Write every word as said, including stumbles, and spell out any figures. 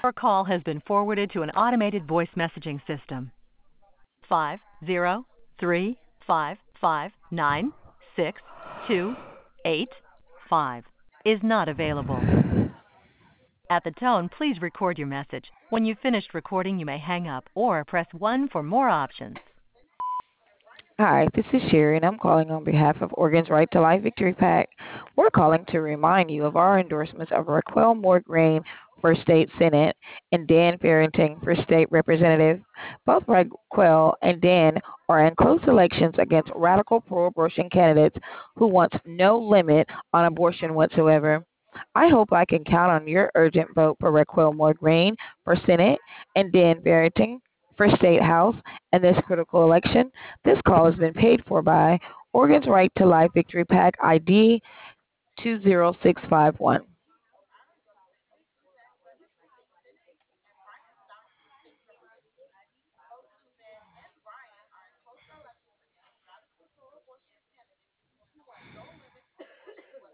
Your call has been forwarded to an automated voice messaging system. Five zero three five five nine six two eight five is not available. At the tone, please record your message. When you've finished recording, you may hang up or press one for more options. Hi, this is Sherry, and I'm calling on behalf of Oregon's Right to Life Victory PAC. We're calling to remind you of our endorsements of Raquel Moore Green for State Senate and Dan Farrington for State Representative. Both Raquel and Dan are in close elections against radical pro-abortion candidates who want no limit on abortion whatsoever. I hope I can count on your urgent vote for Raquel Moore Green for Senate and Dan Farrington for State House in this critical election. This call has been paid for by Oregon's Right to Life Victory PAC I D two zero six five one.